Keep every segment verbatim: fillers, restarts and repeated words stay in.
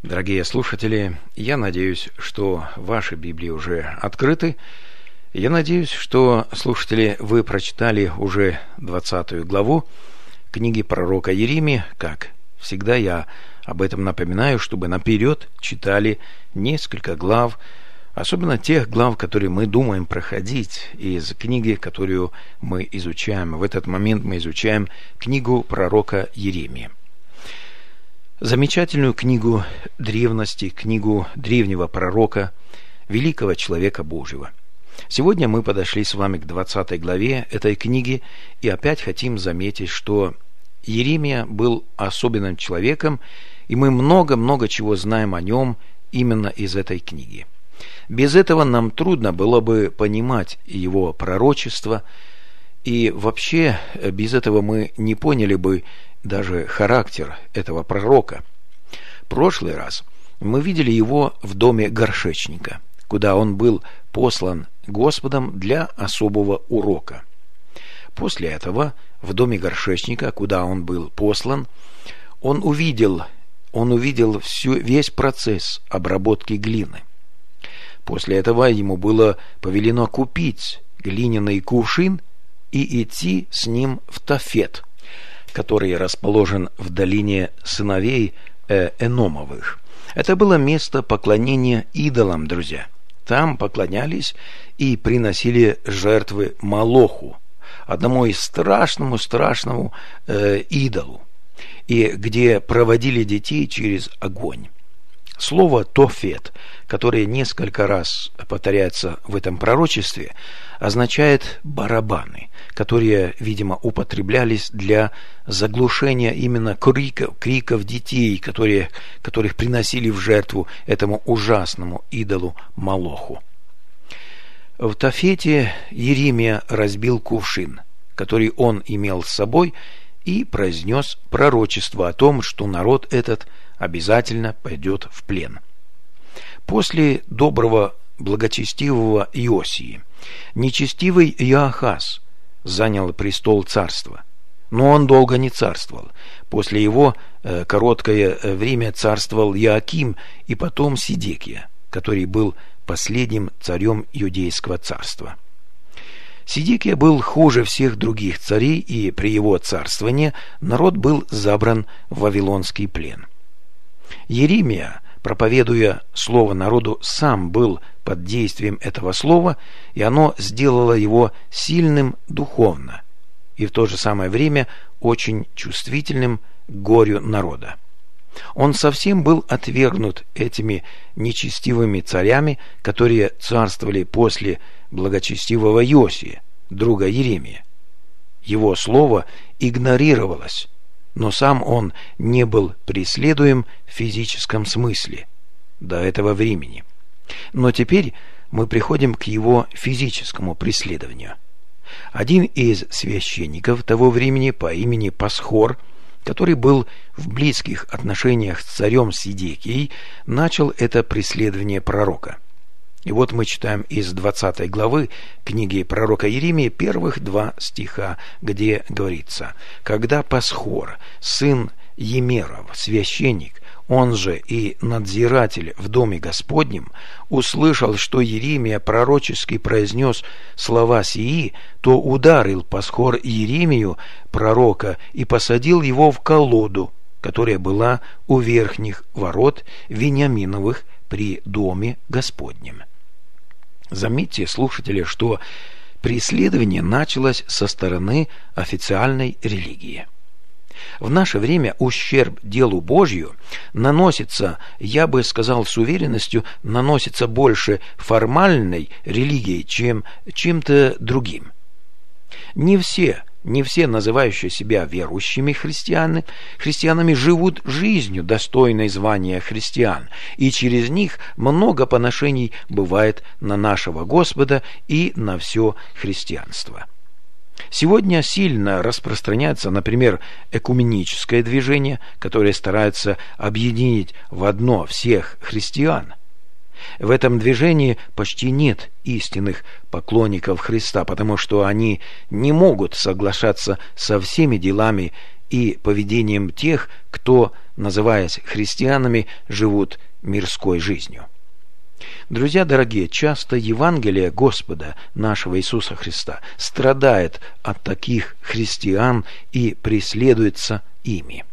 Дорогие слушатели, я надеюсь, что ваши Библии уже открыты. Я надеюсь, что, слушатели, вы прочитали уже двадцатую главу книги пророка Иеремии. Как всегда, я об этом напоминаю, чтобы наперед читали несколько глав, особенно тех глав, которые мы думаем проходить из книги, которую мы изучаем. В этот момент мы изучаем книгу пророка Иеремии. Замечательную книгу древности, книгу древнего пророка, великого человека Божьего. Сегодня мы подошли с вами к двадцатой главе этой книги и опять хотим заметить, что Иеремия был особенным человеком, и мы много-много чего знаем о нем именно из этой книги. Без этого нам трудно было бы понимать его пророчество, и вообще без этого мы не поняли бы даже характер этого пророка. В прошлый раз мы видели его в доме горшечника, куда он был послан Господом для особого урока. После этого в доме горшечника, куда он был послан, он увидел, он увидел всю, весь процесс обработки глины. После этого ему было повелено купить глиняный кувшин и идти с ним в Тофет, который расположен в долине сыновей Эномовых. Это было место поклонения идолам, друзья. Там поклонялись и приносили жертвы Молоху, одному из страшному-страшному э, идолу, и где проводили детей через огонь. Слово «тофет», которое несколько раз повторяется в этом пророчестве, означает барабаны, которые, видимо, употреблялись для заглушения именно криков, криков детей, которые, которых приносили в жертву этому ужасному идолу Молоху. В Тофете Иеремия разбил кувшин, который он имел с собой, и произнес пророчество о том, что народ этот обязательно пойдет в плен. После доброго, благочестивого Иосии нечестивый Иоахаз занял престол царства, но он долго не царствовал. После его э, короткое время царствовал Иоаким и потом Сидекия, который был последним царем Иудейского царства. Сидекия был хуже всех других царей, и при его царствовании народ был забран в вавилонский плен. Иеремия, проповедуя слово народу, сам был под действием этого слова, и оно сделало его сильным духовно и в то же самое время очень чувствительным к горю народа. Он совсем был отвергнут этими нечестивыми царями, которые царствовали после благочестивого Иосии, друга Иеремии. Его слово игнорировалось, но сам он не был преследуем в физическом смысле до этого времени. Но теперь мы приходим к его физическому преследованию. Один из священников того времени по имени Пасхор, который был в близких отношениях с царем Сидекией, начал это преследование пророка. И вот мы читаем из двадцатой главы книги пророка Иеремии первых два стиха, где говорится: «Когда Пасхор, сын Емеров, священник, он же и надзиратель в доме Господнем, услышал, что Иеремия пророчески произнес слова сии, то ударил Пасхор Иеремию, пророка, и посадил его в колоду, которая была у верхних ворот Вениаминовых при доме Господнем». Заметьте, слушатели, что преследование началось со стороны официальной религии. В наше время ущерб делу Божью наносится, я бы сказал с уверенностью, наносится больше формальной религией, чем чем-то другим. Не все, не все называющие себя верующими христианы, христианами живут жизнью, достойной звания христиан, и через них много поношений бывает на нашего Господа и на все христианство. Сегодня сильно распространяется, например, экуменическое движение, которое старается объединить в одно всех христиан. В этом движении почти нет истинных поклонников Христа, потому что они не могут соглашаться со всеми делами и поведением тех, кто называясь христианами, живут мирской жизнью. Друзья дорогие, часто Евангелие Господа нашего Иисуса Христа страдает от таких христиан и преследуется ими.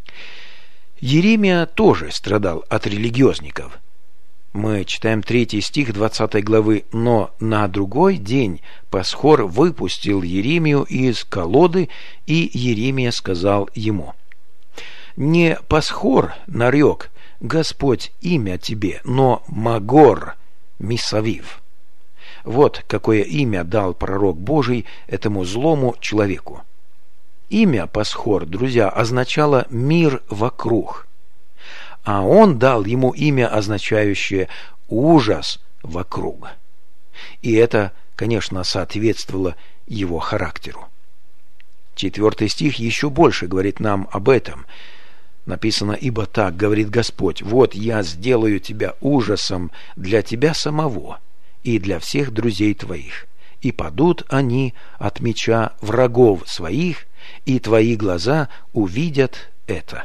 Иеремия тоже страдал от религиозников. Мы читаем третий стих двадцатой главы. «Но на другой день Пасхор выпустил Иеремию из колоды, и Иеремия сказал ему: не Пасхор нарек Господь имя тебе, но Магор Мисавив». Вот какое имя дал пророк Божий этому злому человеку. Имя Пасхор, друзья, означало «мир вокруг», а он дал ему имя, означающее «ужас вокруг». И это, конечно, соответствовало его характеру. Четвертый стих еще больше говорит нам об этом. Написано: «Ибо так говорит Господь: вот я сделаю тебя ужасом для тебя самого и для всех друзей твоих, и падут они от меча врагов своих, и твои глаза увидят это.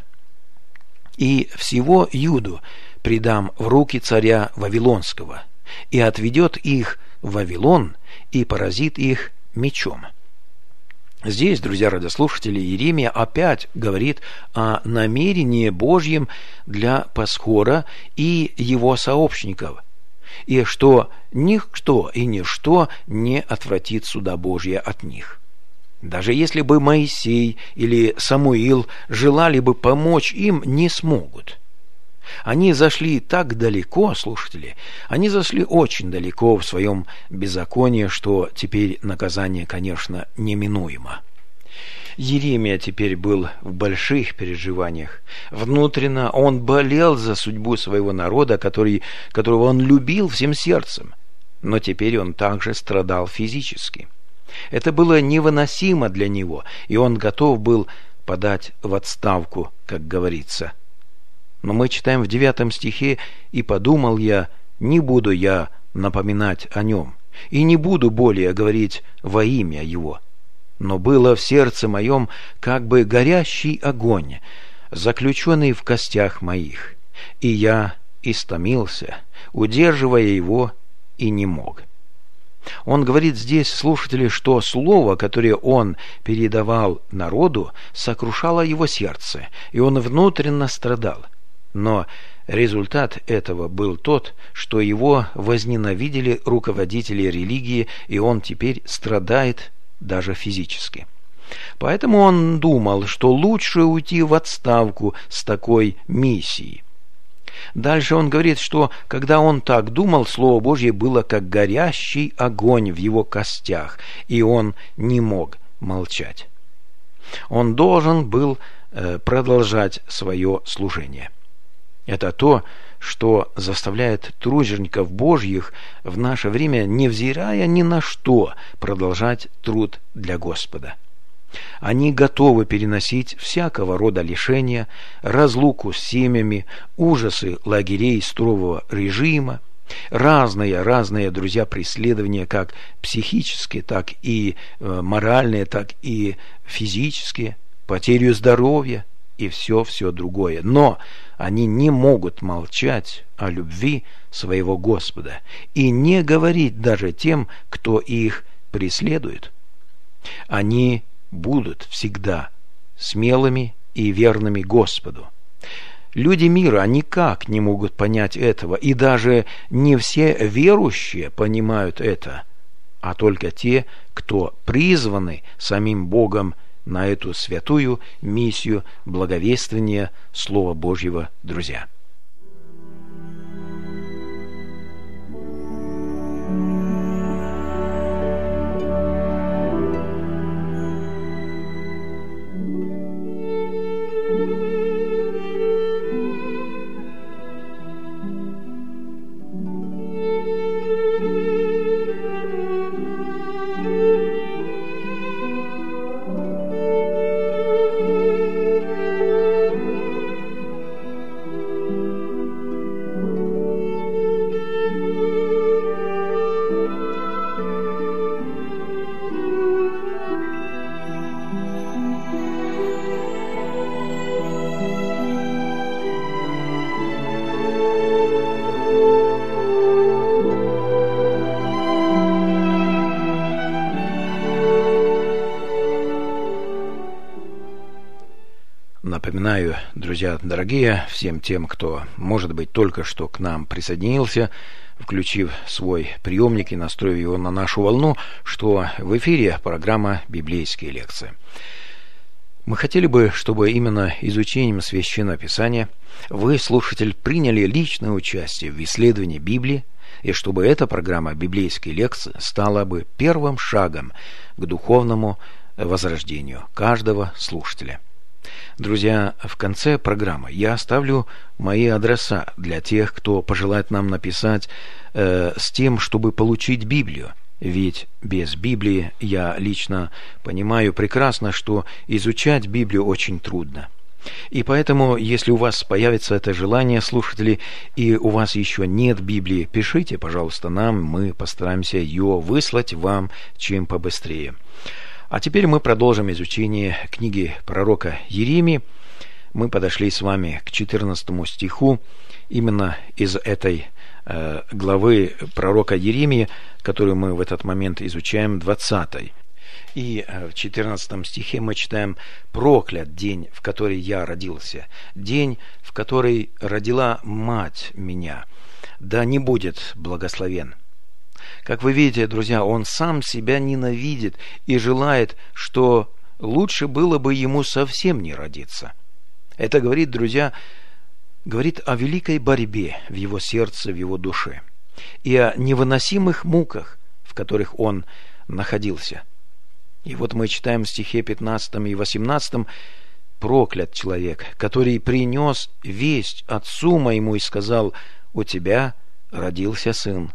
И всего Юду предам в руки царя Вавилонского, и отведет их в Вавилон, и поразит их мечом». Здесь, друзья радиослушатели, Иеремия опять говорит о намерении Божьем для Пасхора и его сообщников, и что никто и ничто не отвратит суда Божия от них. Даже если бы Моисей или Самуил желали бы помочь им, не смогут. Они зашли так далеко, слушатели, они зашли очень далеко в своем беззаконии, что теперь наказание, конечно, неминуемо. Иеремия теперь был в больших переживаниях. Внутренно он болел за судьбу своего народа, который, которого он любил всем сердцем, но теперь он также страдал физически. Это было невыносимо для него, и он готов был подать в отставку, как говорится. Но мы читаем в девятом стихе: «И подумал я, не буду я напоминать о нем, и не буду более говорить во имя его. Но было в сердце моем как бы горящий огонь, заключенный в костях моих, и я истомился, удерживая его, и не мог». Он говорит здесь, слушатели, что слово, которое он передавал народу, сокрушало его сердце, и он внутренне страдал. Но результат этого был тот, что его возненавидели руководители религии, и он теперь страдает даже физически. Поэтому он думал, что лучше уйти в отставку с такой миссией. Дальше он говорит, что когда он так думал, Слово Божье было как горящий огонь в его костях, и он не мог молчать. Он должен был э, продолжать свое служение. Это то, что заставляет тружеников Божьих в наше время, невзирая ни на что, продолжать труд для Господа. Они готовы переносить всякого рода лишения, разлуку с семьями, ужасы лагерей строгого режима, разные, разные, друзья, преследования, как психические, так и э, моральные, так и физические, потерю здоровья и все-все другое. Но они не могут молчать о любви своего Господа и не говорить даже тем, кто их преследует. Они будут всегда смелыми и верными Господу. Люди мира никак не могут понять этого, и даже не все верующие понимают это, а только те, кто призваны самим Богом на эту святую миссию благовествования Слова Божьего, друзья. Напоминаю, друзья дорогие, всем тем, кто, может быть, только что к нам присоединился, включив свой приемник и настроив его на нашу волну, что в эфире программа «Библейские лекции». Мы хотели бы, чтобы именно изучением Священного Писания вы, слушатель, приняли личное участие в исследовании Библии, и чтобы эта программа «Библейские лекции» стала бы первым шагом к духовному возрождению каждого слушателя. Друзья, в конце программы я оставлю мои адреса для тех, кто пожелает нам написать э, с тем, чтобы получить Библию. Ведь без Библии я лично понимаю прекрасно, что изучать Библию очень трудно. И поэтому, если у вас появится это желание, слушатели, и у вас еще нет Библии, пишите, пожалуйста, нам, мы постараемся ее выслать вам чем побыстрее. А теперь мы продолжим изучение книги пророка Иеремии. Мы подошли с вами к четырнадцатому стиху именно из этой э, главы пророка Иеремии, которую мы в этот момент изучаем, двадцатой. И в четырнадцатом стихе мы читаем: «Проклят день, в который я родился, день, в который родила мать меня, да не будет благословен». Как вы видите, друзья, он сам себя ненавидит и желает, что лучше было бы ему совсем не родиться. Это говорит, друзья, говорит о великой борьбе в его сердце, в его душе, и о невыносимых муках, в которых он находился. И вот мы читаем в стихе пятнадцатом и восемнадцатом: «Проклят человек, который принес весть отцу моему и сказал: у тебя родился сын,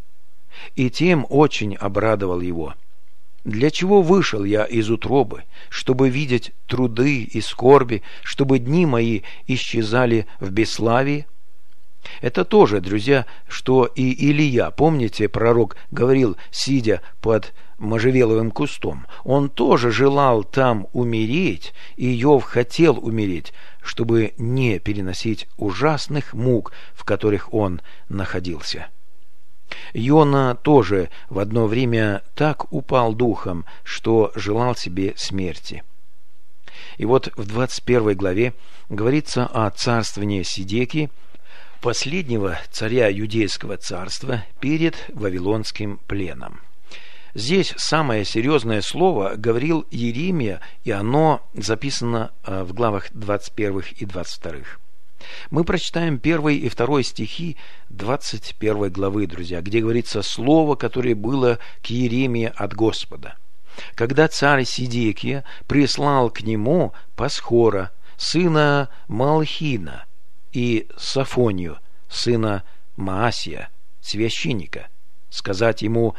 и тем очень обрадовал его. Для чего вышел я из утробы, чтобы видеть труды и скорби, чтобы дни мои исчезали в бесславии?» Это тоже, друзья, что и Илия, помните, пророк говорил, сидя под можжевеловым кустом. Он тоже желал там умереть, и Иов хотел умереть, чтобы не переносить ужасных мук, в которых он находился. Иона тоже в одно время так упал духом, что желал себе смерти. И вот в двадцать первой главе говорится о царствовании Сидекии, последнего царя Иудейского царства перед Вавилонским пленом. Здесь самое серьезное слово говорил Иеремия, и оно записано в главах двадцать первых и двадцать вторых. Мы прочитаем первый и второй стихи двадцать первой главы, друзья, где говорится слово, которое было к Иеремии от Господа. «Когда царь Сидекия прислал к нему Пасхора, сына Малхина, и Сафонию, сына Маасия, священника, сказать ему: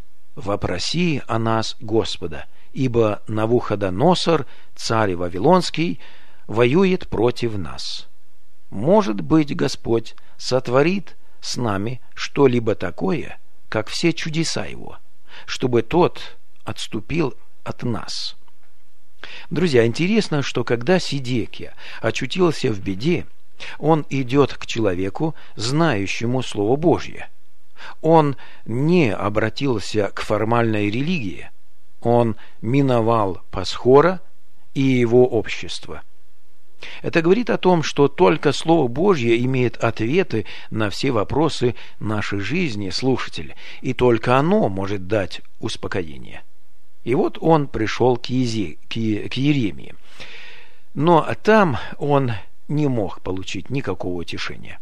вопроси о нас Господа, ибо Навуходоносор, царь Вавилонский, воюет против нас. Может быть, Господь сотворит с нами что-либо такое, как все чудеса его, чтобы тот отступил от нас». Друзья, интересно, что когда Сидекия очутился в беде, он идет к человеку, знающему Слово Божье. Он не обратился к формальной религии, он миновал Пасхора и его общество. Это говорит о том, что только Слово Божье имеет ответы на все вопросы нашей жизни, слушатель, и только оно может дать успокоение. И вот он пришел к, Езе, к, Е, к Иеремии. Но там он не мог получить никакого утешения.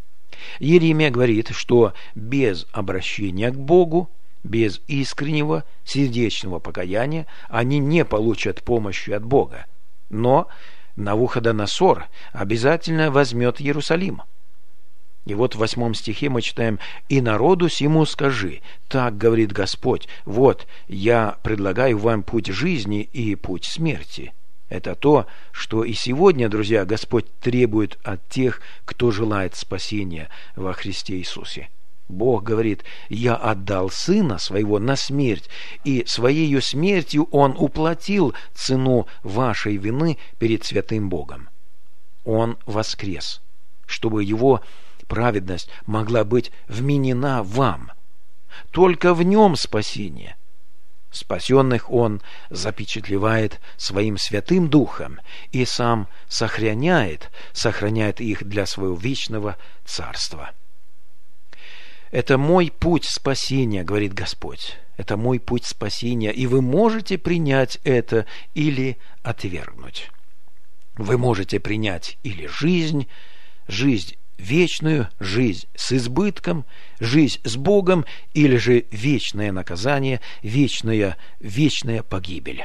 Иеремия говорит, что без обращения к Богу, без искреннего сердечного покаяния они не получат помощи от Бога. Но Навуходоносор обязательно возьмет Иерусалим. И вот в восьмом стихе мы читаем: «И народу сему скажи, так говорит Господь, вот я предлагаю вам путь жизни и путь смерти». Это то, что и сегодня, друзья, Господь требует от тех, кто желает спасения во Христе Иисусе. Бог говорит: «Я отдал Сына Своего на смерть, и Своею смертью Он уплатил цену вашей вины перед святым Богом». Он воскрес, чтобы Его праведность могла быть вменена вам. Только в Нем спасение. Спасенных Он запечатлевает Своим Святым Духом и Сам сохраняет, сохраняет их для Своего вечного Царства. «Это мой путь спасения, — говорит Господь, — это мой путь спасения, и вы можете принять это или отвергнуть. Вы можете принять или жизнь, жизнь вечную, жизнь с избытком, жизнь с Богом, или же вечное наказание, вечная, вечная погибель.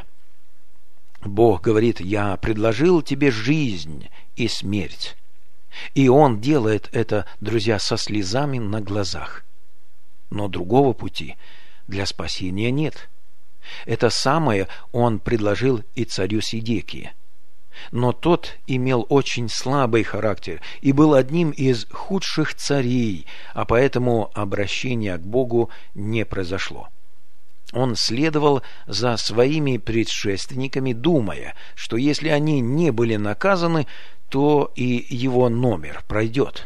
Бог говорит: я предложил тебе жизнь и смерть. И Он делает это, друзья, со слезами на глазах. Но другого пути для спасения нет. Это самое Он предложил и царю Сидекии. Но тот имел очень слабый характер и был одним из худших царей, а поэтому обращение к Богу не произошло. Он следовал за своими предшественниками, думая, что если они не были наказаны, то и его номер пройдет.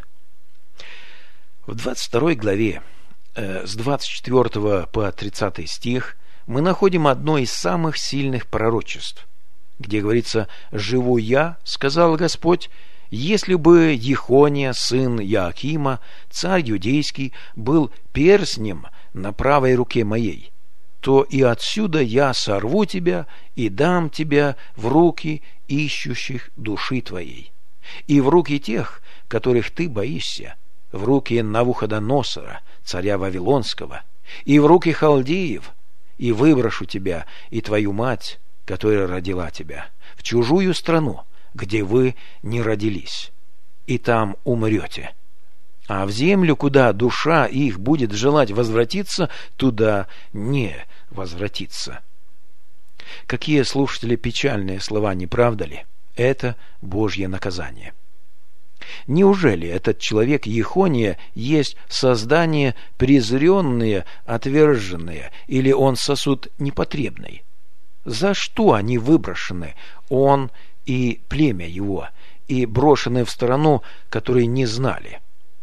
В двадцать второй главе, э, с двадцать четвёртого по тридцатый стих, мы находим одно из самых сильных пророчеств, где говорится: «Живу я, — сказал Господь, — если бы Ехония, сын Иоакима, царь юдейский, был перстнем на правой руке моей, то и отсюда я сорву тебя и дам тебя в руки ищущих души твоей, и в руки тех, которых ты боишься, в руки Навуходоносора, царя Вавилонского, и в руки халдеев, и выброшу тебя и твою мать, которая родила тебя, в чужую страну, где вы не родились, и там умрете. А в землю, куда душа их будет желать возвратиться, туда не возвратиться». Какие, слушатели, печальные слова, не правда ли? Это Божье наказание. Неужели этот человек Ехония есть создание презренное, отверженное, или он сосуд непотребный? За что они выброшены, он и племя его, и брошены в страну, которой не знали?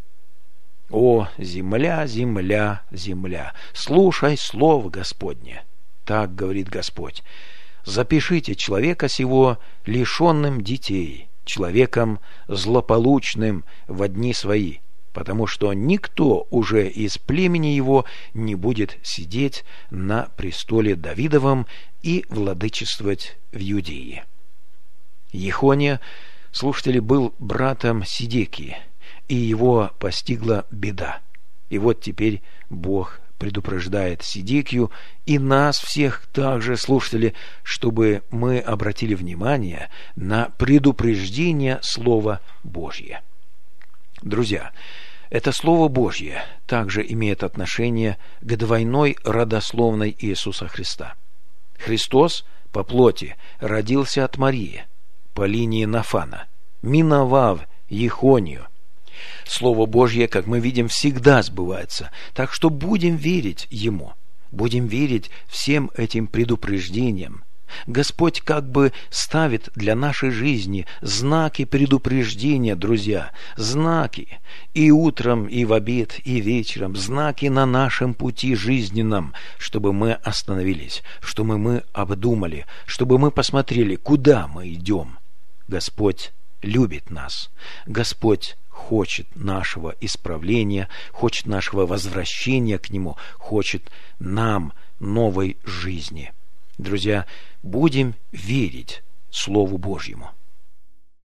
«О, земля, земля, земля, слушай слово Господне! Так говорит Господь. Запишите человека сего лишенным детей, человеком злополучным во дни свои, потому что никто уже из племени его не будет сидеть на престоле Давидовом и владычествовать в Иудее». Ехония, слушатели, был братом Сидекии, и его постигла беда. И вот теперь Бог предупреждает Сидекию и нас всех также, слушатели, чтобы мы обратили внимание на предупреждение Слова Божье. Друзья, это Слово Божье также имеет отношение к двойной родословной Иисуса Христа. Христос по плоти родился от Марии по линии Нафана, миновав Ехонию. Слово Божье, как мы видим, всегда сбывается, так что будем верить Ему, будем верить всем этим предупреждениям. Господь как бы ставит для нашей жизни знаки предупреждения, друзья, знаки и утром, и в обед, и вечером, знаки на нашем пути жизненном, чтобы мы остановились, чтобы мы обдумали, чтобы мы посмотрели, куда мы идем. Господь любит нас, Господь хочет нашего исправления, хочет нашего возвращения к Нему, хочет нам новой жизни. Друзья, будем верить Слову Божьему.